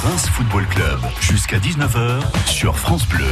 Reims Football Club, jusqu'à 19h sur France Bleu.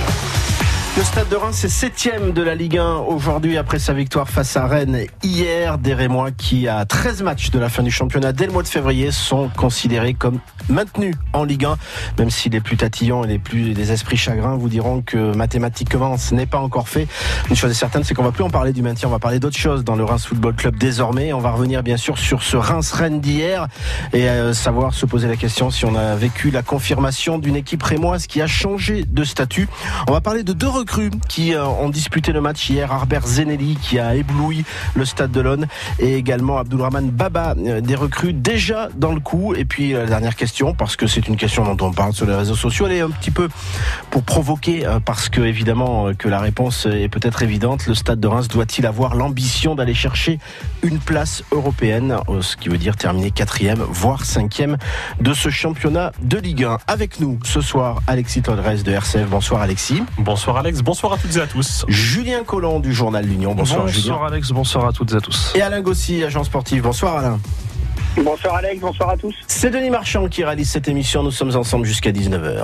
Le Stade de Reims est 7e de la Ligue 1 aujourd'hui après sa victoire face à Rennes hier. Des Rémois qui, à 13 matchs de la fin du championnat dès le mois de février, sont considérés comme maintenus en Ligue 1. Même si les plus tatillons et les esprits chagrins vous diront que mathématiquement ce n'est pas encore fait. Une chose est certaine, c'est qu'on va plus en parler du maintien, on va parler d'autre chose dans le Reims Football Club désormais. On va revenir bien sûr sur ce Reims-Rennes d'hier et savoir se poser la question si on a vécu la confirmation d'une équipe rémoise qui a changé de statut. On va parler de deux recrues qui ont disputé le match hier. Harbert Zenelli qui a ébloui le Stade de l'Aune et également Abdoulrahmane Baba, des recrues déjà dans le coup. Et puis la dernière question, parce que c'est une question dont on parle sur les réseaux sociaux, elle est un petit peu pour provoquer, parce que évidemment que la réponse est peut-être évidente. Le Stade de Reims doit-il avoir l'ambition d'aller chercher une place européenne, ce qui veut dire terminer 4e voire 5e de ce championnat de Ligue 1. Avec nous ce soir, Alexis Todres de RCF. Bonsoir Alexis. Bonsoir Alex, bonsoir à toutes et à tous. Julien Collomb du journal L'Union. Bonsoir Julien. Bonsoir Alex, bonsoir à toutes et à tous. Et Alain Gossy, agent sportif. Bonsoir Alain. Bonsoir Alex, bonsoir à tous. C'est Denis Marchand qui réalise cette émission. Nous sommes ensemble jusqu'à 19h.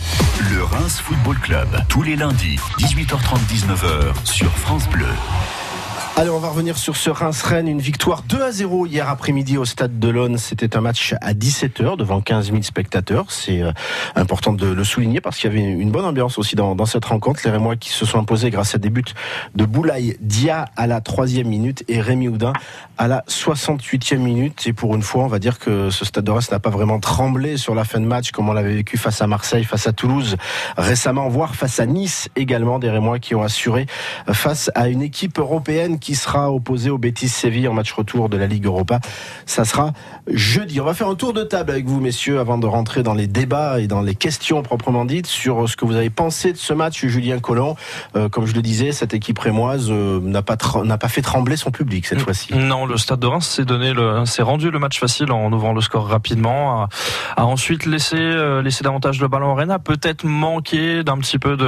Le Reims Football Club, tous les lundis, 18h30, 19h sur France Bleu. Allez, on va revenir sur ce Reims-Rennes. Une victoire 2-0 hier après-midi au Stade de l'Aune. C'était un match à 17h devant 15 000 spectateurs. C'est important de le souligner parce qu'il y avait une bonne ambiance aussi dans cette rencontre. Les Rémois qui se sont imposés grâce à des buts de Boulaye Dia à la 3e minute et Rémi Houdin à la 68e minute. Et pour une fois, on va dire que ce Stade de Reims n'a pas vraiment tremblé sur la fin de match comme on l'avait vécu face à Marseille, face à Toulouse récemment, voire face à Nice également. Des Rémois qui ont assuré face à une équipe européenne qui sera opposée au Betis Séville en match retour de la Ligue Europa. Ça sera jeudi. On va faire un tour de table avec vous, messieurs, avant de rentrer dans les débats et dans les questions proprement dites sur ce que vous avez pensé de ce match. Julien Collomb, comme je le disais, cette équipe rémoise n'a pas fait trembler son public cette fois-ci. Non, le Stade de Reims s'est rendu le match facile en ouvrant le score rapidement, a ensuite laissé davantage le ballon au Rennes, a peut-être manqué d'un petit peu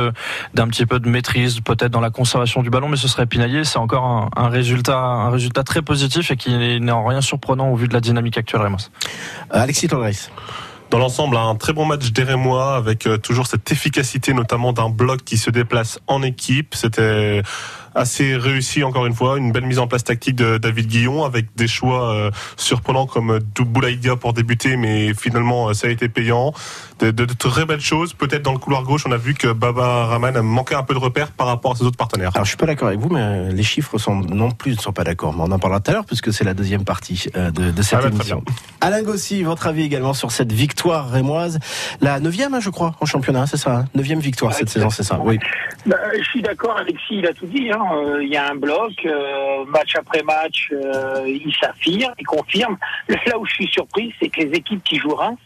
de maîtrise, peut-être dans la conservation du ballon, mais ce serait pinaillé. C'est encore un résultat très positif et qui n'est en rien surprenant au vu de la dynamique actuelle rémoise. Alexis Todres. Dans l'ensemble, un très bon match des Rémois avec toujours cette efficacité, notamment d'un bloc qui se déplace en équipe. C'était assez réussi encore une fois, une belle mise en place tactique de David Guillon avec des choix surprenants comme Boulaye Dia pour débuter, mais finalement ça a été payant. De très belles choses. Peut-être dans le couloir gauche, on a vu que Baba Rahman manquait un peu de repères par rapport à ses autres partenaires. Alors je suis pas d'accord avec vous, mais les chiffres ne sont pas d'accord. Mais on en parlera tout à l'heure puisque c'est la deuxième partie de cette émission. Alain Gossy, votre avis également sur cette victoire rémoise, la 9e je crois en championnat, c'est ça, 9e victoire cette saison, c'est ça. Oui. Je suis d'accord, Alexis, il a tout dit. Il y a un bloc, match après match, il s'affirme, il confirme. Là où je suis surpris, c'est que les équipes qui jouent Reims,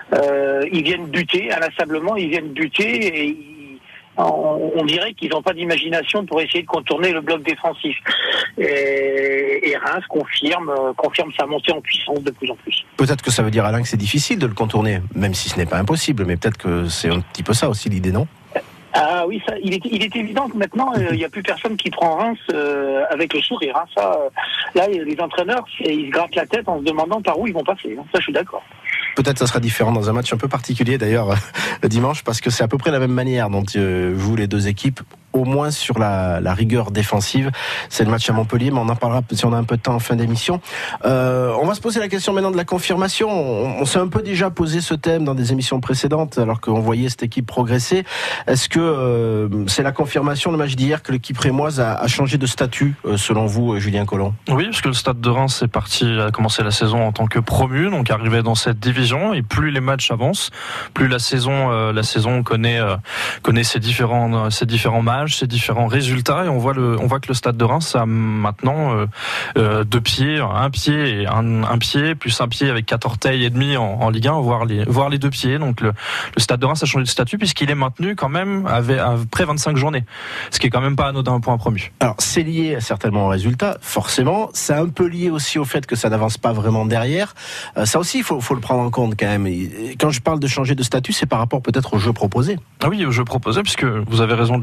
ils viennent buter, inlassablement, et on dirait qu'ils n'ont pas d'imagination pour essayer de contourner le bloc défensif. Et Reims confirme sa montée en puissance de plus en plus. Peut-être que ça veut dire, Alain, que c'est difficile de le contourner, même si ce n'est pas impossible, mais peut-être que c'est un petit peu ça aussi l'idée, non ? Ah oui, ça, il est évident que maintenant, il n'y a plus personne qui prend Reims avec le sourire. Là, les entraîneurs, ils se grattent la tête en se demandant par où ils vont passer. Ça, je suis d'accord. Peut-être ça sera différent dans un match un peu particulier d'ailleurs le dimanche, parce que c'est à peu près la même manière dont jouent les deux équipes, au moins sur la rigueur défensive. C'est le match à Montpellier, mais on en parlera si on a un peu de temps en fin d'émission. On va se poser la question maintenant de la confirmation. On s'est un peu déjà posé ce thème dans des émissions précédentes, alors qu'on voyait cette équipe progresser. Est-ce que c'est la confirmation, le match d'hier, que l'équipe rémoise a changé de statut, selon vous, Julien Collomb ? Oui, parce que le Stade de Reims a commencé la saison en tant que promu, donc arrivé dans cette division, et plus les matchs avancent, plus la saison connaît ses différents matchs, ses différents résultats, et on voit que le Stade de Reims a maintenant deux pieds, un pied plus un pied avec 4 orteils et demi en Ligue 1, voire les 2 pieds. Donc le Stade de Reims a changé de statut puisqu'il est maintenu quand même après 25 journées, ce qui est quand même pas anodin pour un promu. Alors c'est lié certainement au résultat, forcément. C'est un peu lié aussi au fait que ça n'avance pas vraiment derrière. Ça aussi, il faut le prendre en compte quand même. Et quand je parle de changer de statut, c'est par rapport peut-être au jeu proposé. Ah oui, au jeu proposé, puisque vous avez raison de le souligner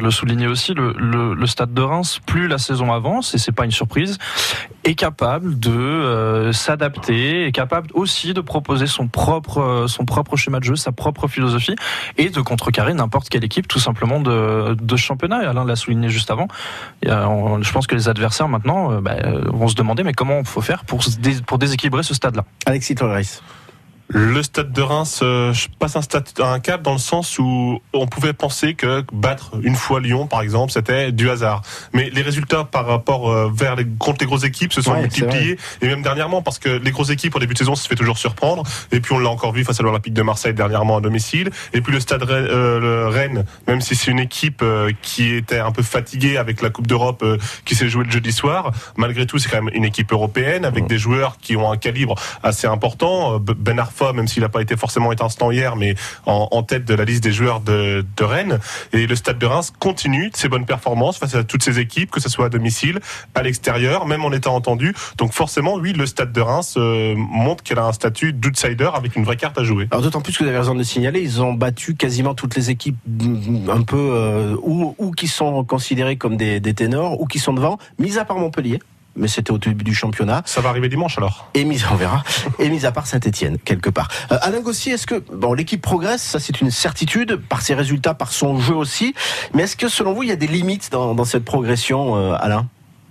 souligner aussi, le Stade de Reims, plus la saison avance, et c'est pas une surprise, est capable de s'adapter, est capable aussi de proposer son propre schéma de jeu, sa propre philosophie, et de contrecarrer n'importe quelle équipe tout simplement de championnat. Et Alain l'a souligné juste avant. Je pense que les adversaires maintenant vont se demander mais comment il faut faire pour déséquilibrer ce stade-là. Alexis Tolleris. Le Stade de Reims passe un cap dans le sens où on pouvait penser que battre une fois Lyon, par exemple, c'était du hasard. Mais les résultats par rapport contre les grosses équipes se sont multipliés, et même dernièrement, parce que les grosses équipes, au début de saison, ça se fait toujours surprendre. Et puis on l'a encore vu face à l'Olympique de Marseille dernièrement à domicile. Et puis le Stade Rennes, même si c'est une équipe qui était un peu fatiguée avec la Coupe d'Europe qui s'est jouée le jeudi soir, malgré tout, c'est quand même une équipe européenne avec des joueurs qui ont un calibre assez important. Ben Arfa, même s'il n'a pas été forcément étincelant hier, mais en tête de la liste des joueurs de Rennes. Et le Stade de Reims continue ses bonnes performances face à toutes ces équipes, que ce soit à domicile, à l'extérieur, même en étant entendu. Donc forcément, oui, le Stade de Reims montre qu'elle a un statut d'outsider avec une vraie carte à jouer. Alors d'autant plus que vous avez raison de le signaler, ils ont battu quasiment toutes les équipes un peu ou qui sont considérées comme des ténors, ou qui sont devant, mis à part Montpellier. Mais c'était au début du championnat. Ça va arriver dimanche alors. On verra. Et mis à part Saint-Etienne, quelque part. Alain Gossier, est-ce que l'équipe progresse, ça c'est une certitude, par ses résultats, par son jeu aussi. Mais est-ce que selon vous, il y a des limites dans cette progression, Alain ?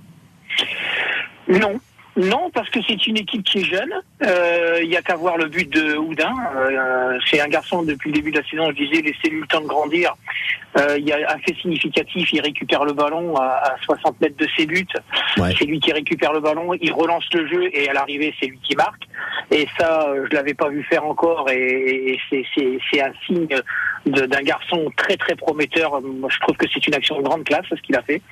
Non, parce que c'est une équipe qui est jeune. Il y a qu'à voir le but de Houdin. C'est un garçon, depuis le début de la saison, je disais, laissez-lui le temps de grandir. Il y a un fait significatif, il récupère le ballon à 60 mètres de ses buts. Ouais. C'est lui qui récupère le ballon, il relance le jeu et à l'arrivée, c'est lui qui marque. Et ça, je l'avais pas vu faire encore et c'est un signe d'un garçon très très prometteur. Moi, je trouve que c'est une action de grande classe, ce qu'il a fait.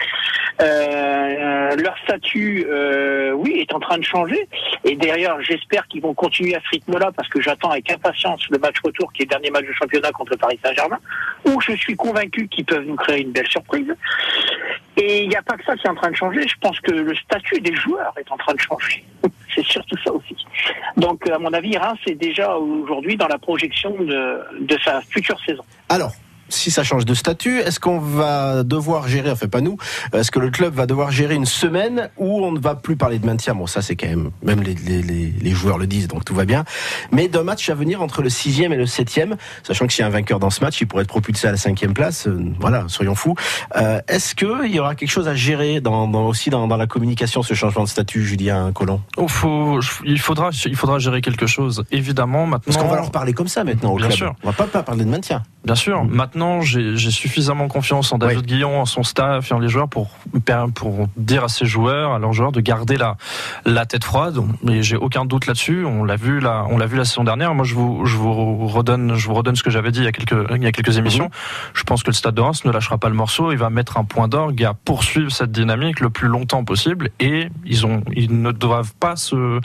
Leur statut, oui, est en train de changer. Et d'ailleurs, j'espère qu'ils vont continuer à ce rythme-là parce que j'attends avec impatience le match retour qui est le dernier match de championnat contre Paris Saint-Germain, où je suis convaincu qu'ils peuvent nous créer une belle surprise. Et il n'y a pas que ça qui est en train de changer. Je pense que le statut des joueurs est en train de changer. C'est surtout ça aussi. Donc, à mon avis, Reims est déjà aujourd'hui dans la projection de sa future saison. Alors, si ça change de statut, est-ce qu'on va devoir gérer, enfin pas nous, est-ce que le club va devoir gérer une semaine où on ne va plus parler de maintien? Bon, ça c'est quand même les joueurs le disent, donc tout va bien. Mais d'un match à venir entre le 6e et le 7e, sachant que s'il y a un vainqueur dans ce match, il pourrait être propulsé à la 5e place, voilà, soyons fous. Est-ce qu'il y aura quelque chose à gérer aussi dans la communication, ce changement de statut, Julien Collomb? Il faudra gérer quelque chose, évidemment. Maintenant, parce qu'on va leur parler comme ça maintenant au club. Sûr. On va pas parler de maintien. Bien sûr. Maintenant, j'ai suffisamment confiance en David Guillon, en son staff et en les joueurs pour dire à ses joueurs, à leurs joueurs, de garder la tête froide. Mais j'ai aucun doute là-dessus. On l'a vu la saison dernière. Moi, je vous redonne ce que j'avais dit il y a quelques émissions. Je pense que le Stade de Reims ne lâchera pas le morceau. Il va mettre un point d'orgue à poursuivre cette dynamique le plus longtemps possible. Et ils ne doivent pas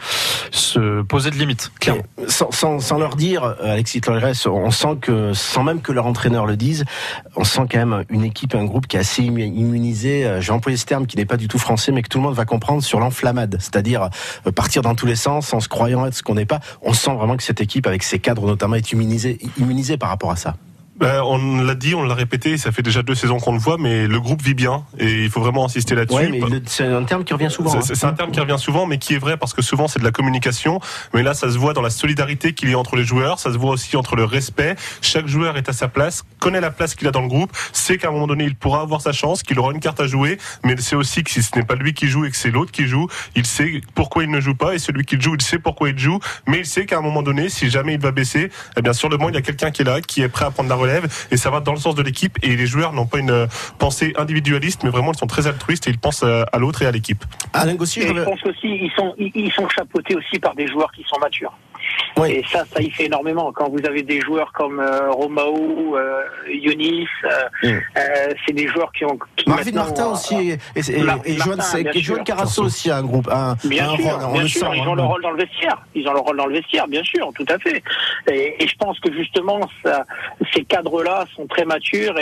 se poser de limites. Clairement. Sans leur dire, Alexis Tolleris, on sent que, sans même que leur entraîneur le dise, on sent quand même une équipe, un groupe qui est assez immunisé. J'ai employé ce terme qui n'est pas du tout français, mais que tout le monde va comprendre, sur l'enflammade. C'est-à-dire partir dans tous les sens en se croyant être ce qu'on n'est pas. On sent vraiment que cette équipe, avec ses cadres notamment, est immunisée par rapport à ça. On l'a dit, on l'a répété, ça fait déjà 2 saisons qu'on le voit, mais le groupe vit bien et il faut vraiment insister là-dessus. Ouais, mais c'est un terme qui revient souvent. C'est un terme qui revient souvent, mais qui est vrai parce que souvent c'est de la communication. Mais là, ça se voit dans la solidarité qu'il y a entre les joueurs, ça se voit aussi entre le respect. Chaque joueur est à sa place, connaît la place qu'il a dans le groupe, sait qu'à un moment donné il pourra avoir sa chance, qu'il aura une carte à jouer, mais il sait aussi que si ce n'est pas lui qui joue et que c'est l'autre qui joue, il sait pourquoi il ne joue pas, et celui qui joue, il sait pourquoi il joue, mais il sait qu'à un moment donné, si jamais il va baisser, eh bien sur le banc il y a quelqu'un qui est là, qui est prêt à prendre la relève, et ça va dans le sens de l'équipe, et les joueurs n'ont pas une pensée individualiste, mais vraiment ils sont très altruistes et ils pensent à l'autre et à l'équipe. Alain Gossier, je pense aussi ils sont chapeautés aussi par des joueurs qui sont matures. Oui. Et ça y fait énormément. Quand vous avez des joueurs comme Romao, Yonis, c'est des joueurs qui Marvin Martin aussi et Joan Carasso aussi a un groupe, bien sûr, ils ont leur rôle dans le vestiaire. Ils ont leur rôle dans le vestiaire, bien sûr, tout à fait. Et je pense que justement, ces cadres-là sont très matures et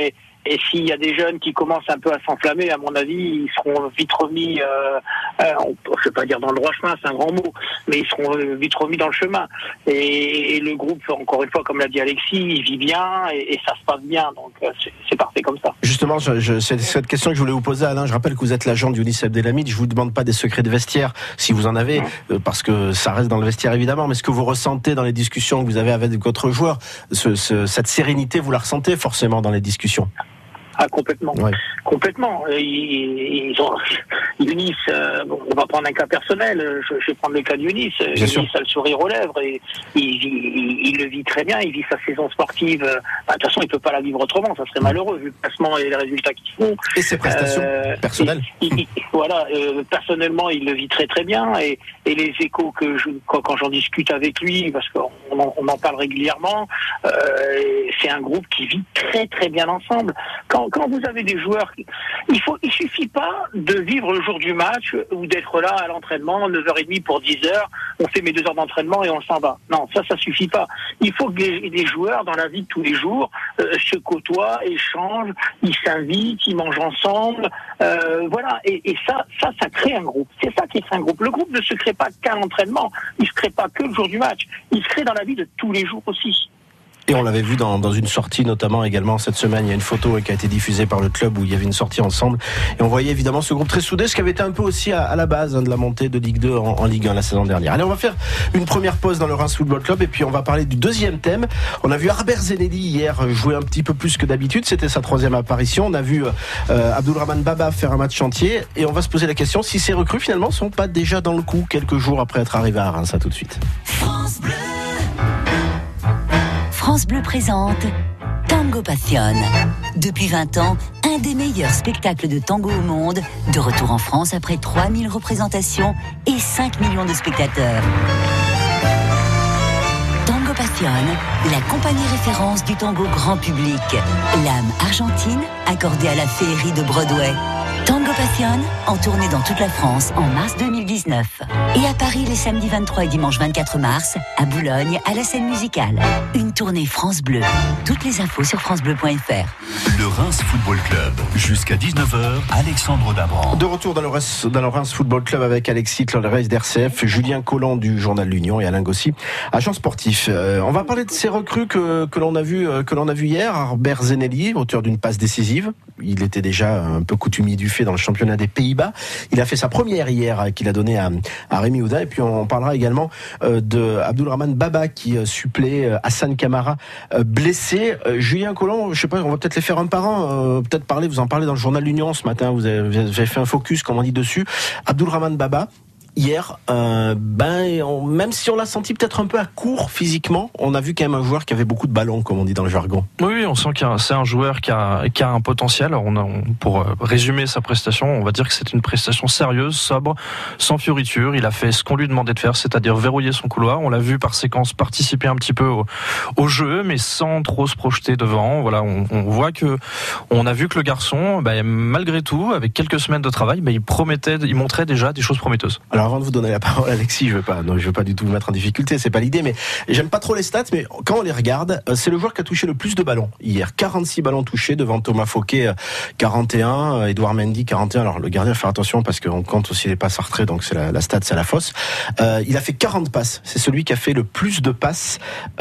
Et s'il y a des jeunes qui commencent un peu à s'enflammer, à mon avis, ils seront vite remis, je vais pas dire dans le droit chemin, c'est un grand mot, mais ils seront vite remis dans le chemin. Et le groupe, encore une fois, comme l'a dit Alexis, il vit bien et ça se passe bien. Donc c'est parfait comme ça. Justement, c'est cette question que je voulais vous poser, Alain. Je rappelle que vous êtes l'agent de Younis Abdelhamid. Je vous demande pas des secrets de vestiaire, si vous en avez, parce que ça reste dans le vestiaire évidemment. Mais ce que vous ressentez dans les discussions que vous avez avec votre joueur, cette sérénité, vous la ressentez forcément dans les discussions? Ah, complètement. Ouais. Complètement. Ils ont Younis, on va prendre un cas personnel, je vais prendre le cas de Younis. Younis a le sourire aux lèvres et il le vit très bien, il vit sa saison sportive. De toute façon, il peut pas la vivre autrement, ça serait malheureux vu le placement et les résultats qu'ils font. Et ses prestations personnelles. Voilà, personnellement, il le vit très très bien et les échos que quand j'en discute avec lui, parce qu'on en parle régulièrement, c'est un groupe qui vit très très bien ensemble. Quand vous avez des joueurs, il suffit pas de vivre le jour du match ou d'être là à l'entraînement 9h30 pour 10h, on fait mes 2 heures d'entraînement et on s'en va. Non, ça suffit pas. Il faut que les joueurs dans la vie de tous les jours se côtoient, échangent, ils s'invitent, ils mangent ensemble, voilà. Et ça crée un groupe. C'est ça qui crée un groupe. Le groupe ne se crée pas qu'à l'entraînement, il se crée pas que le jour du match, il se crée dans la vie de tous les jours aussi. Et on l'avait vu dans une sortie, notamment également cette semaine. Il y a une photo qui a été diffusée par le club où il y avait une sortie ensemble. Et on voyait évidemment ce groupe très soudé, ce qui avait été un peu aussi à la base de la montée de Ligue 2 en Ligue 1 la saison dernière. Allez, on va faire une première pause dans le Reims Football Club et puis on va parler du deuxième thème. On a vu Harbert Zenelli hier jouer un petit peu plus que d'habitude. C'était sa 3e apparition. On a vu Abdoulrahmane Baba faire un match entier. Et on va se poser la question si ces recrues finalement sont pas déjà dans le coup quelques jours après être arrivés à Reims. À tout de suite. France Bleu. France Bleu présente Tango Passion. Depuis 20 ans, un des meilleurs spectacles de tango au monde, de retour en France après 3000 représentations et 5 millions de spectateurs. Tango Passion, la compagnie référence du tango grand public. L'âme argentine accordée à la féerie de Broadway. Tango Passion, en tournée dans toute la France en mars 2019. Et à Paris les samedis 23 et dimanche 24 mars, à Boulogne, à la scène musicale. Une tournée France Bleu. Toutes les infos sur francebleu.fr. Le Reims Football Club, jusqu'à 19h, Alexandre Dabran. De retour dans le Reims Football Club avec Alexis Clorez d'RCF, Julien Collant du Journal L'Union et Alain Gossy, agent sportif. On va parler de ces recrues que l'on a vu hier. Harbert Zenelli, auteur d'une passe décisive. Il était déjà un peu coutumier du fait dans le championnat des Pays-Bas. Il a fait sa première hier qu'il a donnée à Rémi Oudin. Et puis on parlera également de Abdoulrahmane Baba qui supplée Hassan Kamara blessé. Julien Collant, je sais pas, on va peut-être les faire un par un. Vous en parlez dans le Journal L'Union ce matin. Vous avez fait un focus, comme on dit dessus. Abdoulrahmane Baba. Hier, même si on l'a senti peut-être un peu à court physiquement, on a vu quand même un joueur qui avait beaucoup de ballons, comme on dit dans le jargon. Oui, on sent que c'est un joueur qui a un potentiel. Alors pour résumer sa prestation, on va dire que c'est une prestation sérieuse, sobre, sans fioriture. Il a fait ce qu'on lui demandait de faire, c'est-à-dire verrouiller son couloir. On l'a vu par séquence participer un petit peu au jeu, mais sans trop se projeter devant. Voilà, on voit que on a vu que le garçon, malgré tout, avec quelques semaines de travail, il montrait déjà des choses prometteuses. Alors avant de vous donner la parole, Alexis, je veux pas du tout vous mettre en difficulté, c'est pas l'idée, mais j'aime pas trop les stats, mais quand on les regarde, c'est le joueur qui a touché le plus de ballons hier. 46 ballons touchés devant Thomas Fouquet, 41, Edouard Mendy, 41. Alors le gardien, faire attention parce qu'on compte aussi les passes à retrait, donc c'est la stat, c'est la fausse. Il a fait 40 passes. C'est celui qui a fait le plus de passes,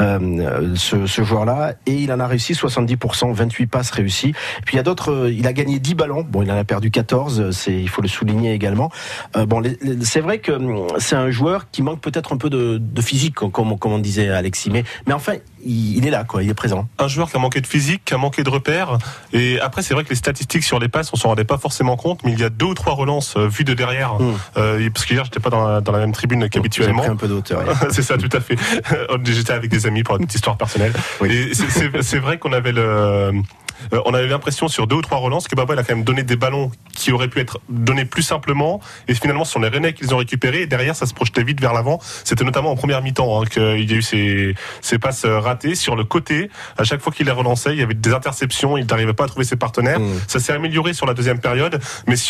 ce joueur-là, et il en a réussi 70%, 28 passes réussies. Et puis il y a d'autres, il a gagné 10 ballons. Bon, il en a perdu 14, il faut le souligner également. C'est vrai que c'est un joueur qui manque peut-être un peu de physique, comme on disait Alexis, mais enfin il est là, quoi, il est présent. Un joueur qui a manqué de physique, qui a manqué de repères, et après c'est vrai que les statistiques sur les passes on s'en rendait pas forcément compte, mais il y a 2 ou 3 relances vues de derrière, parce qu'hier j'étais pas dans la même tribune qu'habituellement. J'ai pris un peu d'auteur. C'est ça, tout à fait. J'étais avec des amis pour une petite histoire personnelle. Oui. Et c'est vrai qu'on avait on avait l'impression sur 2 ou 3 relances que Baba il a quand même donné des ballons qui auraient pu être donnés plus simplement, et finalement ce sont les Rennais qu'ils ont récupérés, et derrière ça se projetait vite vers l'avant. C'était notamment en première mi-temps qu'il y a eu ces passes ratées sur le côté. À chaque fois qu'il les relançait, il y avait des interceptions, il n'arrivait pas à trouver ses partenaires. Ça s'est amélioré sur la deuxième période, mais sur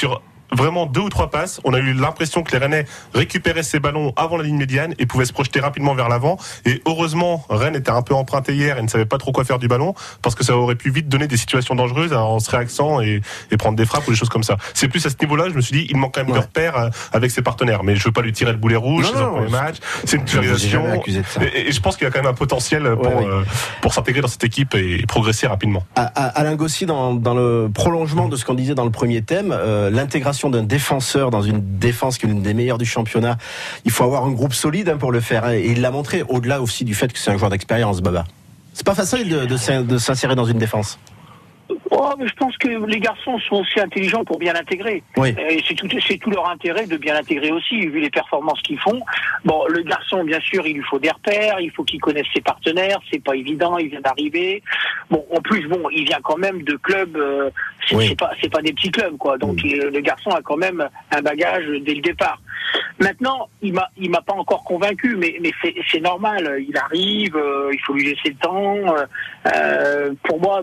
vraiment 2 ou 3 passes. On a eu l'impression que les Rennais récupéraient ces ballons avant la ligne médiane et pouvaient se projeter rapidement vers l'avant. Et heureusement, Rennes était un peu emprunté hier et ne savait pas trop quoi faire du ballon, parce que ça aurait pu vite donner des situations dangereuses en se réaxant et prendre des frappes ou des choses comme ça. C'est plus à ce niveau-là, je me suis dit, il manque quand même de repères avec ses partenaires. Mais je veux pas lui tirer le boulet rouge, c'est son premier match, c'est une titularisation. Et je pense qu'il a quand même un potentiel pour s'intégrer dans cette équipe et progresser rapidement. Alain Gossy, dans le prolongement de ce qu'on disait dans le premier thème, l'intégration d'un défenseur dans une défense qui est l'une des meilleures du championnat, il faut avoir un groupe solide pour le faire. Et il l'a montré, au-delà aussi du fait que c'est un joueur d'expérience, Baba. C'est pas facile de s'insérer dans une défense. Oh, mais je pense que les garçons sont aussi intelligents pour bien l'intégrer. Oui. Et c'est tout leur intérêt de bien l'intégrer aussi, vu les performances qu'ils font. Bon, le garçon, bien sûr, il lui faut des repères, il faut qu'il connaisse ses partenaires, c'est pas évident, il vient d'arriver. Bon, en plus, il vient quand même de clubs, c'est pas des petits clubs, quoi. Donc, le garçon a quand même un bagage dès le départ. Maintenant, il m'a pas encore convaincu, mais c'est normal. Il arrive, il faut lui laisser le temps. Pour moi,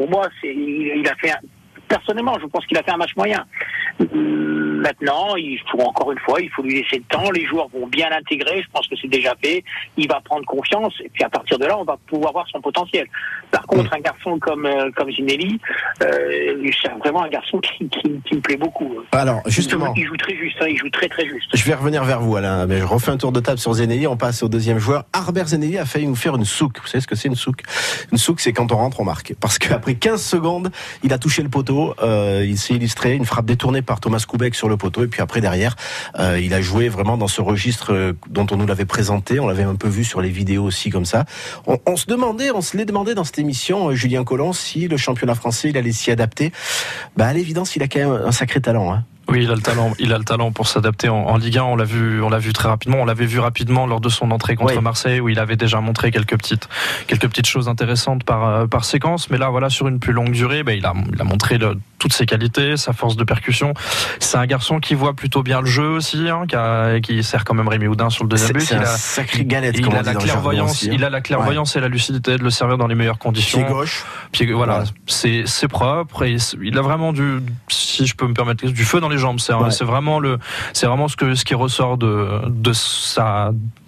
il a fait personnellement, je pense qu'il a fait un match moyen. Maintenant, il faut lui laisser le temps. Les joueurs vont bien l'intégrer. Je pense que c'est déjà fait. Il va prendre confiance. Et puis à partir de là, on va pouvoir voir son potentiel. Par contre, un garçon comme Zinelli, c'est vraiment un garçon qui me plaît beaucoup. Alors, justement, il joue très juste. Il joue très très juste. Je vais revenir vers vous, Alain. Mais je refais un tour de table sur Zinelli. On passe au deuxième joueur. Harbert Zinelli a failli nous faire une souk. Vous savez ce que c'est, une souk? Une souk, c'est quand on rentre, on marque. Parce qu'après 15 secondes, il a touché le poteau. Il s'est illustré une frappe détournée par Thomas Koubek sur le poteau, et puis après derrière il a joué vraiment dans ce registre dont on nous l'avait présenté, on l'avait un peu vu sur les vidéos aussi comme ça. On se l'est demandé dans cette émission, Julien Collomb, si le championnat français il allait s'y adapter. À l'évidence il a quand même un sacré talent, hein. Oui, il a le talent pour s'adapter en Ligue 1. On l'a vu très rapidement. On l'avait vu rapidement lors de son entrée contre Marseille, où il avait déjà montré quelques petites choses intéressantes par séquence. Mais là, voilà, sur une plus longue durée, il a montré toutes ses qualités, sa force de percussion. C'est un garçon qui voit plutôt bien le jeu aussi, qui sert quand même Rémi Houdin sur le deuxième but. C'est un sacré galette. Il a la clairvoyance, il a la clairvoyance et la lucidité de le servir dans les meilleures conditions. Pied gauche. Voilà, c'est propre et il a vraiment si je peux me permettre, du feu dans les jambes. C'est vraiment ce qui ressort de sa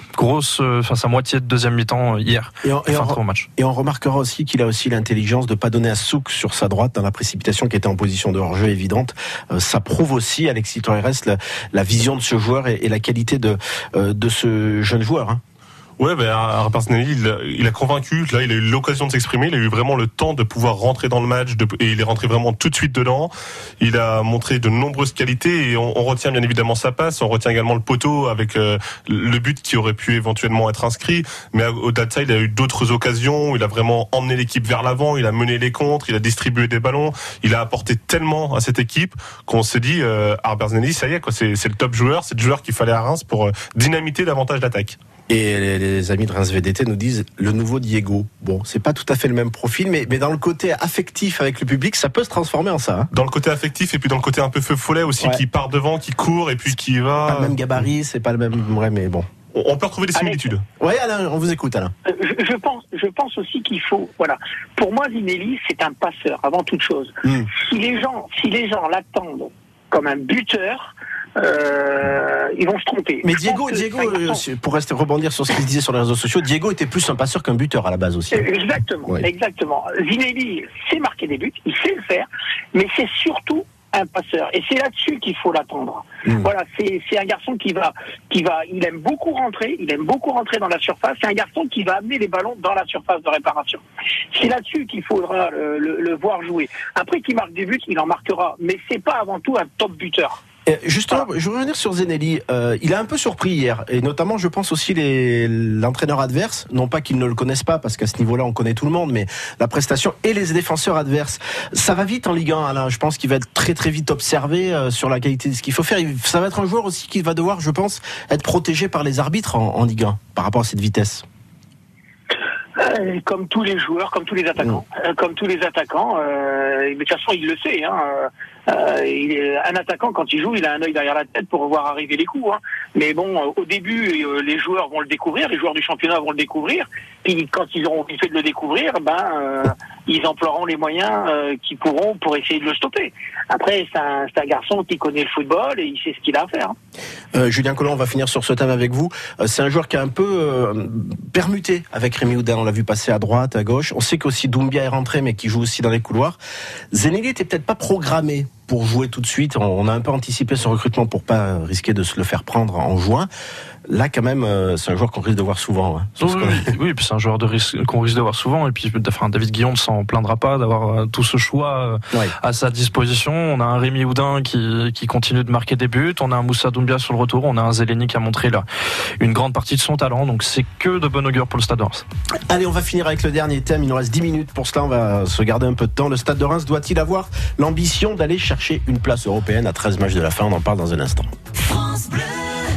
sa moitié de deuxième mi-temps hier. Et on remarquera aussi qu'il a aussi l'intelligence de ne pas donner un souk sur sa droite dans la précipitation qui était en position de hors-jeu évidente. Ça prouve aussi, Alexis Torres, la vision de ce joueur et la qualité de ce jeune joueur, hein. Ouais, Harbert Zinelli, il a convaincu. Là, il a eu l'occasion de s'exprimer. Il a eu vraiment le temps de pouvoir rentrer dans le match, et il est rentré vraiment tout de suite dedans. Il a montré de nombreuses qualités et on retient bien évidemment sa passe. On retient également le poteau avec le but qui aurait pu éventuellement être inscrit. Mais au-delà de ça, il a eu d'autres occasions. Il a vraiment emmené l'équipe vers l'avant. Il a mené les contres. Il a distribué des ballons. Il a apporté tellement à cette équipe qu'on s'est dit, Harbert Zinelli, ça y est, quoi. C'est le top joueur. C'est le joueur qu'il fallait à Reims pour dynamiter davantage l'attaque. Et les amis de Reims VDT nous disent le nouveau Diego. Bon, c'est pas tout à fait le même profil, mais dans le côté affectif avec le public, ça peut se transformer en ça, hein. Dans le côté affectif et puis dans le côté un peu feu follet aussi, qui part devant, qui court et puis qui va. Pas le même gabarit, c'est pas le même. Ouais, mais bon. On peut retrouver des similitudes. Oui, Alain, on vous écoute, Alain. Je pense aussi qu'il faut, pour moi, Zinelli, c'est un passeur avant toute chose. Si les gens l'attendent comme un buteur, ils vont se tromper. Mais Diego, pour rebondir sur ce qu'il disait sur les réseaux sociaux, Diego était plus un passeur qu'un buteur à la base aussi. Exactement. Zinelli sait marquer des buts, il sait le faire, mais c'est surtout un passeur. Et c'est là-dessus qu'il faut l'attendre. Voilà, c'est un garçon il aime beaucoup rentrer dans la surface. C'est un garçon qui va amener les ballons dans la surface de réparation. C'est là-dessus qu'il faudra le voir jouer. Après qu'il marque des buts, il en marquera, mais c'est pas avant tout un top buteur. Justement, je veux revenir sur Zinelli. Il a un peu surpris hier, et notamment, je pense aussi l'entraîneur adverse. Non pas qu'ils ne le connaissent pas, parce qu'à ce niveau-là, on connaît tout le monde, mais la prestation et les défenseurs adverses. Ça va vite en Ligue 1, Alain. Je pense qu'il va être très très vite observé sur la qualité de ce qu'il faut faire. Ça va être un joueur aussi qui va devoir, je pense, être protégé par les arbitres en Ligue 1 par rapport à cette vitesse. Comme tous les joueurs, comme tous les attaquants. De toute façon, il le sait. Un attaquant, quand il joue, il a un œil derrière la tête pour voir arriver les coups. Mais bon, au début, les joueurs vont le découvrir, les joueurs du championnat vont le découvrir. Puis quand ils auront fait de le découvrir, ils emploieront les moyens qu'ils pourront pour essayer de le stopper. Après, c'est un garçon qui connaît le football et il sait ce qu'il a à faire. Julien Collomb, on va finir sur ce thème avec vous. C'est un joueur qui a un peu permuté avec Rémi Oudin. On l'a vu passer à droite, à gauche. On sait qu'aussi Doumbia est rentré, mais qui joue aussi dans les couloirs. Zenelli était peut-être pas programmé pour jouer tout de suite. On a un peu anticipé ce recrutement pour pas risquer de se le faire prendre en juin. Là, quand même, c'est un joueur qu'on risque de voir souvent. Hein, oui, puis c'est un joueur qu'on risque de voir souvent. Et puis, David Guillon ne s'en plaindra pas d'avoir tout ce choix à sa disposition. On a un Rémi Oudin qui continue de marquer des buts. On a un Moussa Doumbia sur le retour. On a un Zeleny qui a montré là une grande partie de son talent. Donc, c'est que de bon augure pour le Stade de Reims. Allez, on va finir avec le dernier thème. Il nous reste 10 minutes. Pour cela, on va se garder un peu de temps. Le Stade de Reims doit-il avoir l'ambition d'aller chercher une place européenne à 13 matchs de la fin? On en parle dans un instant. France Bleu.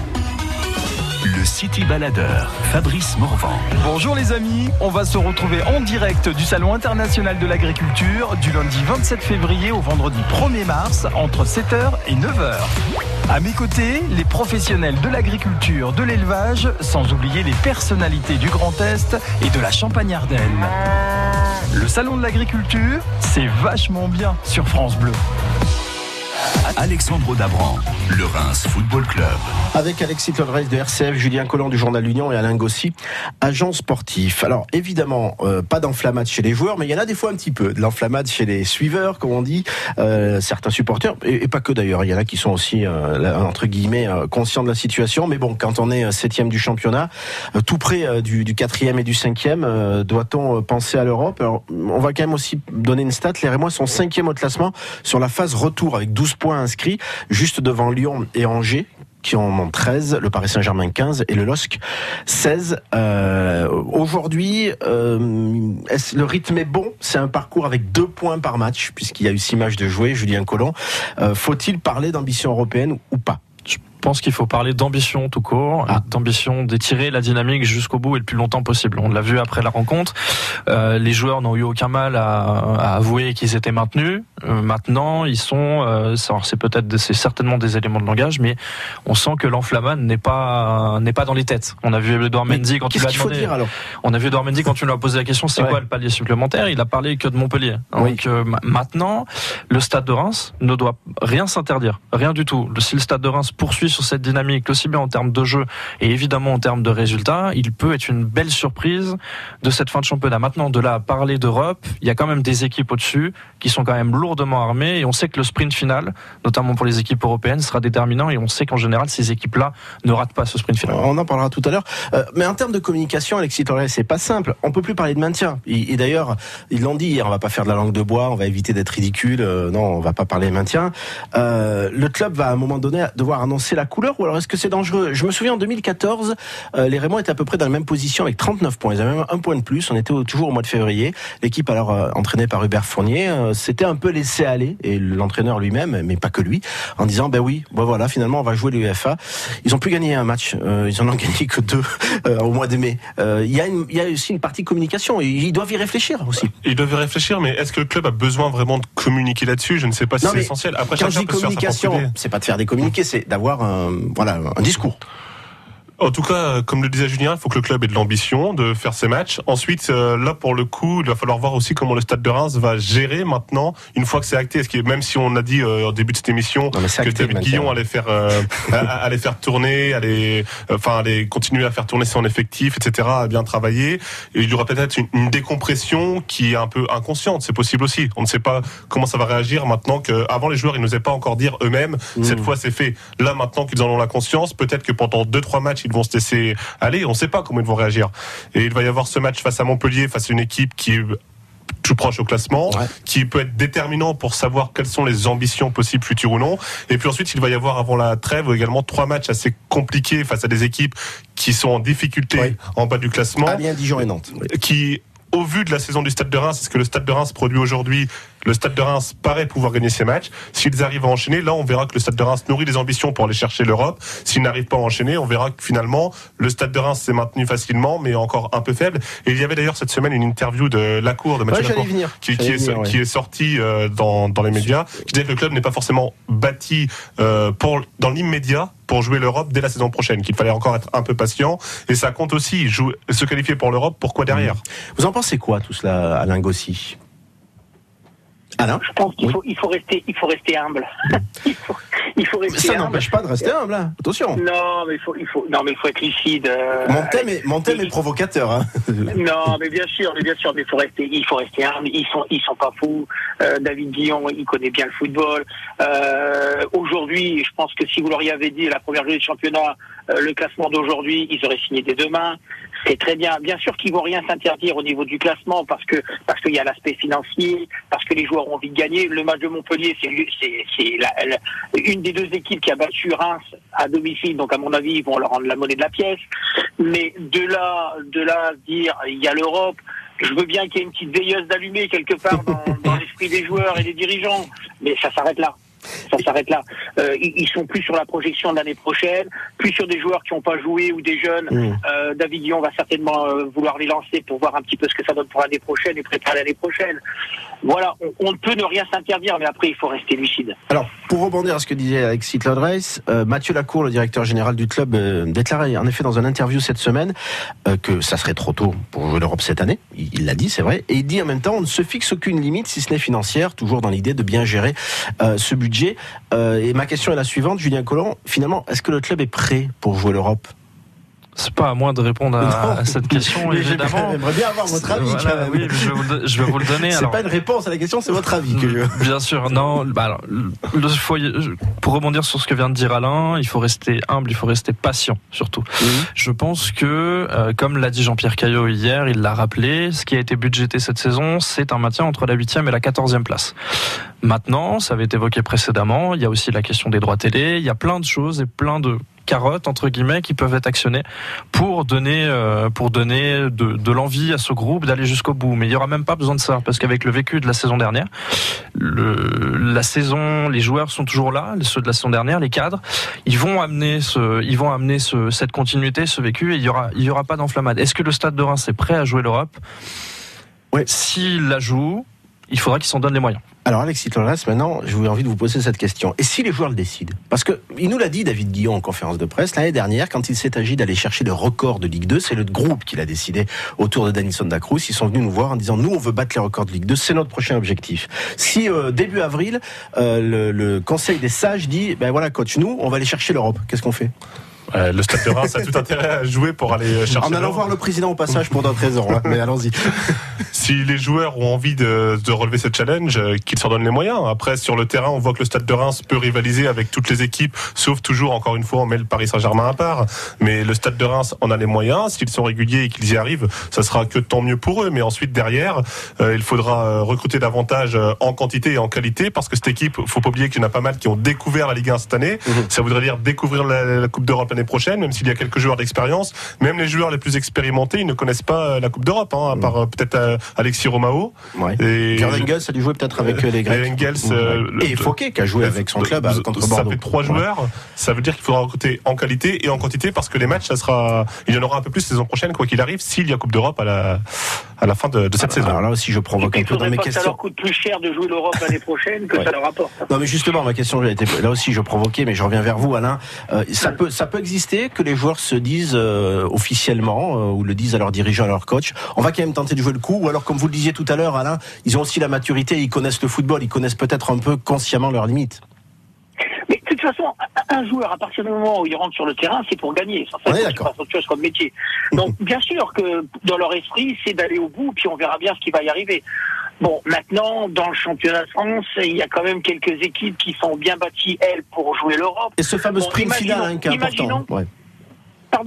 Le City Baladeur, Fabrice Morvan. Bonjour les amis, on va se retrouver en direct du Salon international de l'agriculture du lundi 27 février au vendredi 1er mars entre 7h et 9h. À mes côtés, les professionnels de l'agriculture, de l'élevage, sans oublier les personnalités du Grand Est et de la Champagne-Ardenne. Le Salon de l'agriculture, c'est vachement bien sur France Bleu. Alexandre Dabran, le Reims Football Club. Avec Alexis Tolreis de RCF, Julien Collomb du Journal L'Union et Alain Gossy, agent sportif. Alors évidemment, pas d'enflammade chez les joueurs, mais il y en a des fois un petit peu. De l'enflammade chez les suiveurs, comme on dit, certains supporters, et pas que d'ailleurs. Il y en a qui sont aussi, entre guillemets, conscients de la situation. Mais bon, quand on est 7e du championnat, tout près du 4e et du 5e, doit-on penser à l'Europe? Alors, on va quand même aussi donner une stat. Les Rémois sont 5e au classement sur la phase retour avec 12 points inscrits, juste devant Lyon et Angers, qui en ont 13, le Paris Saint-Germain 15 et le LOSC 16. Aujourd'hui, le rythme est bon. C'est un parcours avec 2 points par match, puisqu'il y a eu 6 matchs de jouer. Julien Collomb, faut-il parler d'ambition européenne ou pas? Je pense qu'il faut parler d'ambition tout court, d'ambition d'étirer la dynamique jusqu'au bout et le plus longtemps possible. On l'a vu après la rencontre. Les joueurs n'ont eu aucun mal à avouer qu'ils étaient maintenus. Maintenant, ils sont. C'est certainement des éléments de langage, mais on sent que l'enflammade n'est pas dans les têtes. On a vu Edouard Mendy quand tu l'as demandé. On a vu Edouard Mendy quand tu lui as posé la question, c'est quoi le palier supplémentaire? Il a parlé que de Montpellier. Donc maintenant, le Stade de Reims ne doit rien s'interdire, rien du tout. Si le Stade de Reims poursuit sur cette dynamique, aussi bien en termes de jeu et évidemment en termes de résultats, il peut être une belle surprise de cette fin de championnat. Maintenant, de là à parler d'Europe, il y a quand même des équipes au-dessus qui sont quand même lourdement armées et on sait que le sprint final, notamment pour les équipes européennes, sera déterminant et on sait qu'en général, ces équipes-là ne ratent pas ce sprint final. On en parlera tout à l'heure. Mais en termes de communication, Alexis Tolreis, c'est pas simple. On peut plus parler de maintien. Et d'ailleurs, ils l'ont dit hier, on va pas faire de la langue de bois, on va éviter d'être ridicule. Non, on va pas parler maintien. Le club va à un moment donné devoir annoncer la couleur, ou alors est-ce que c'est dangereux? Je me souviens en 2014, les Rémois étaient à peu près dans la même position avec 39 points. Ils avaient même un point de plus. On était toujours au mois de février. L'équipe alors entraînée par Hubert Fournier s'était un peu laissé aller, et l'entraîneur lui-même, mais pas que lui, en disant voilà, finalement on va jouer l'UEFA. Ils ont plus gagné un match. Ils en ont gagné que 2 au mois de mai. Il y a aussi une partie communication. Ils doivent y réfléchir aussi. Ils doivent y réfléchir, mais est-ce que le club a besoin vraiment de communiquer là-dessus? Je ne sais pas si c'est essentiel. Après, quand je dis communication, c'est pas de faire des communiqués, c'est d'avoir un discours. En tout cas, comme le disait Julien, il faut que le club ait de l'ambition de faire ses matchs. Ensuite, là, pour le coup, il va falloir voir aussi comment le Stade de Reims va gérer maintenant, une fois que c'est acté. Est-ce que, même si on a dit au début de cette émission que David Guillon allait faire tourner, allait continuer à faire tourner son effectif, etc., à bien travailler, et il y aura peut-être une décompression qui est un peu inconsciente. C'est possible aussi. On ne sait pas comment ça va réagir maintenant qu'avant les joueurs, ils n'osaient pas encore dire eux-mêmes. Cette fois, c'est fait. Là, maintenant qu'ils en ont la conscience, peut-être que pendant 2-3 matchs, ils vont se laisser aller, on ne sait pas comment ils vont réagir. Et il va y avoir ce match face à Montpellier, face à une équipe qui est tout proche au classement, qui peut être déterminant pour savoir quelles sont les ambitions possibles futures ou non. Et puis ensuite, il va y avoir avant la trêve également 3 matchs assez compliqués face à des équipes qui sont en difficulté en bas du classement. Amiens, Dijon et Nantes. Qui, au vu de la saison du Stade de Reims, est-ce que le Stade de Reims produit aujourd'hui? Le Stade de Reims paraît pouvoir gagner ses matchs. S'ils arrivent à enchaîner, là on verra que le Stade de Reims nourrit des ambitions pour aller chercher l'Europe. S'ils n'arrivent pas à enchaîner, on verra que finalement le Stade de Reims s'est maintenu facilement, mais encore un peu faible. Et il y avait d'ailleurs cette semaine une interview de Lacour, de Mathieu Lacour, qui est sortie dans les médias, qui disait que le club n'est pas forcément bâti dans l'immédiat pour jouer l'Europe dès la saison prochaine, qu'il fallait encore être un peu patient, et ça compte aussi se qualifier pour l'Europe. Pourquoi derrière? Vous en pensez quoi tout cela, Alain Gossy? Alain ? Je pense qu'il faut rester humble. il faut rester ça humble. n'empêche pas de rester humble, hein. Attention. Non, mais il faut être lucide. Mon thème est provocateur, hein. Non, mais bien sûr, mais il faut rester humble. Ils sont pas fous. David Guillon, il connaît bien le football. Aujourd'hui, je pense que si vous leur y avez dit la première journée du championnat, le classement d'aujourd'hui, ils auraient signé dès demain. C'est très bien. Bien sûr qu'ils vont rien s'interdire au niveau du classement parce qu'il y a l'aspect financier, parce que les joueurs ont envie de gagner. Le match de Montpellier, c'est une des deux équipes qui a battu Reims à domicile. Donc à mon avis, ils vont leur rendre la monnaie de la pièce. Mais de là à dire il y a l'Europe. Je veux bien qu'il y ait une petite veilleuse d'allumée quelque part dans l'esprit des joueurs et des dirigeants, mais ça s'arrête là. Ils sont plus sur la projection de l'année prochaine, plus sur des joueurs qui n'ont pas joué ou des jeunes. David Guillon va certainement vouloir les lancer pour voir un petit peu ce que ça donne pour l'année prochaine et préparer l'année prochaine. Voilà, on ne peut ne rien s'interdire, mais après il faut rester lucide. Alors, pour rebondir à ce que disait Alexis Claude-Reiss, Mathieu Lacour, le directeur général du club, déclarait en effet dans un interview cette semaine que ça serait trop tôt pour jouer l'Europe cette année. Il l'a dit, c'est vrai. Et il dit en même temps, on ne se fixe aucune limite, si ce n'est financière, toujours dans l'idée de bien gérer ce budget. Et ma question est la suivante, Julien Collomb. Finalement, est-ce que le club est prêt pour jouer l'Europe ? C'est pas à moi de répondre à cette question, évidemment. J'aimerais bien avoir votre avis. Voilà, oui, je vais vous le donner. C'est pas une réponse à la question, c'est votre avis que je... Bien sûr, non. Alors, pour rebondir sur ce que vient de dire Alain, il faut rester humble, il faut rester patient, surtout. Je pense que, comme l'a dit Jean-Pierre Caillot hier, il l'a rappelé, ce qui a été budgété cette saison, c'est un maintien entre la 8e et la 14e place. Maintenant, ça avait été évoqué précédemment, il y a aussi la question des droits télé, il y a plein de choses et plein de carottes entre guillemets qui peuvent être actionnées pour donner de l'envie à ce groupe d'aller jusqu'au bout. Mais il y aura même pas besoin de ça parce qu'avec le vécu de la saison dernière, les joueurs sont toujours là, ceux de la saison dernière, les cadres, ils vont amener cette continuité, ce vécu et il y aura pas d'enflammade. Est-ce que le Stade de Reims est prêt à jouer l'Europe ? Ouais. S'il la joue, il faudra qu'ils s'en donnent les moyens. Alors Alexis Claude-Reiss, maintenant, j'ai envie de vous poser cette question. Et si les joueurs le décident ? Parce que il nous l'a dit, David Guillon, en conférence de presse, l'année dernière, quand il s'est agi d'aller chercher le record de Ligue 2, c'est le groupe qui l'a décidé autour de Denilson da Cruz. Ils sont venus nous voir en disant, nous, on veut battre les records de Ligue 2, c'est notre prochain objectif. Si début avril, le Conseil des sages dit, ben voilà coach, nous, on va aller chercher l'Europe, qu'est-ce qu'on fait ? Le Stade de Reims a tout intérêt à jouer pour aller chercher. En allant voir le président au passage pour d'autres raisons, hein, mais allons-y. Si les joueurs ont envie de relever ce challenge, qu'ils s'en donnent les moyens. Après, sur le terrain, on voit que le Stade de Reims peut rivaliser avec toutes les équipes, sauf toujours, encore une fois, on met le Paris Saint-Germain à part. Mais le Stade de Reims en a les moyens. S'ils sont réguliers et qu'ils y arrivent, ça sera que tant mieux pour eux. Mais ensuite, derrière, il faudra recruter davantage en quantité et en qualité, parce que cette équipe, faut pas oublier qu'il y en a pas mal qui ont découvert la Ligue 1 cette année. Ça voudrait dire découvrir la Coupe d'Europe l'année prochaine, même s'il y a quelques joueurs d'expérience. Même les joueurs les plus expérimentés, ils ne connaissent pas la Coupe d'Europe, hein, à part peut-être Alexis Romao. Ouais. Et Gerd Engels a dû jouer peut-être avec les Grecs. Et Fouquet qui a joué avec son club contre Bordeaux. Ça fait 3 joueurs. Ça veut dire qu'il faudra recruter en qualité et en quantité, parce que les matchs, il y en aura un peu plus la saison prochaine, quoi qu'il arrive, s'il y a Coupe d'Europe à la fin de cette saison. Alors là aussi, je provoque un peu dans mes questions. Ça leur coûte plus cher de jouer l'Europe l'année prochaine que ça leur rapporte. Non, mais justement, ma question, là aussi, je provoquais, mais je reviens vers vous, Alain. Ça peut exister que les joueurs se disent officiellement, ou le disent à leurs dirigeants, à leurs coachs, on va quand même tenter de jouer le coup, ou alors, comme vous le disiez tout à l'heure, Alain, ils ont aussi la maturité, ils connaissent le football, ils connaissent peut-être un peu consciemment leurs limites. Mais de toute façon, un joueur, à partir du moment où il rentre sur le terrain, c'est pour gagner. Ça fait autre chose comme métier. Donc, bien sûr que dans leur esprit, c'est d'aller au bout, puis on verra bien ce qui va y arriver. Bon, maintenant, dans le championnat de France, il y a quand même quelques équipes qui sont bien bâties, elles, pour jouer l'Europe. Et ce fameux sprint final qui est important. Pardon ?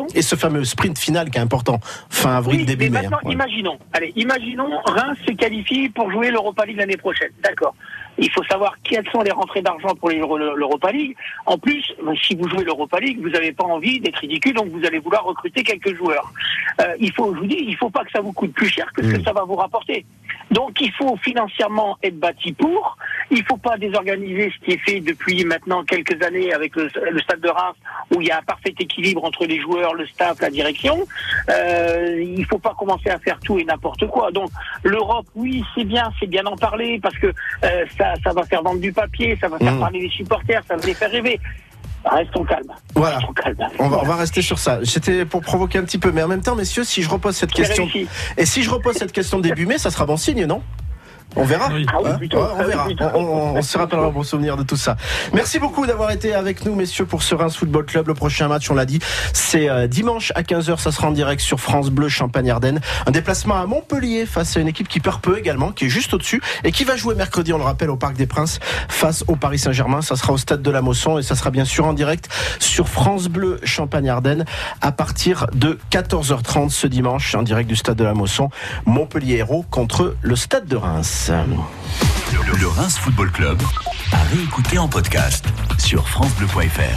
Et ce fameux sprint final qui est important, fin avril, début mai. Maintenant, imaginons Reims se qualifie pour jouer l'Europa League l'année prochaine. D'accord. Il faut savoir quelles sont les rentrées d'argent pour l'Europa League. En plus, si vous jouez l'Europa League, vous n'avez pas envie d'être ridicule, donc vous allez vouloir recruter quelques joueurs. Il faut pas que ça vous coûte plus cher que ce que ça va vous rapporter. Donc il faut financièrement être bâti pour. Il faut pas désorganiser ce qui est fait depuis maintenant quelques années avec le Stade de Reims, où il y a un parfait équilibre entre les joueurs, le staff, la direction. Il faut pas commencer à faire tout et n'importe quoi. Donc l'Europe, oui, c'est bien d'en parler, parce que ça va faire vendre du papier, ça va faire parler les supporters, ça va les faire rêver. Restons calmes. Voilà. On va rester sur ça. C'était pour provoquer un petit peu, mais en même temps, messieurs, si je repose cette question début mai, ça sera bon signe, non ? On verra. Oui. Ah oui, plutôt. On verra. Plutôt. On se rappellera bon souvenir de tout ça. Merci beaucoup d'avoir été avec nous, messieurs, pour ce Reims Football Club. Le prochain match, on l'a dit, c'est dimanche à 15h. Ça sera en direct sur France Bleu Champagne-Ardenne. Un déplacement à Montpellier face à une équipe qui perd peu également, qui est juste au-dessus et qui va jouer mercredi, on le rappelle, au Parc des Princes face au Paris Saint-Germain. Ça sera au stade de la Mosson et ça sera bien sûr en direct sur France Bleu Champagne-Ardenne à partir de 14h30 ce dimanche, en direct du stade de la Mosson. Montpellier Hérault contre le stade de Reims. Le Reims Football Club à réécouter en podcast sur francebleu.fr.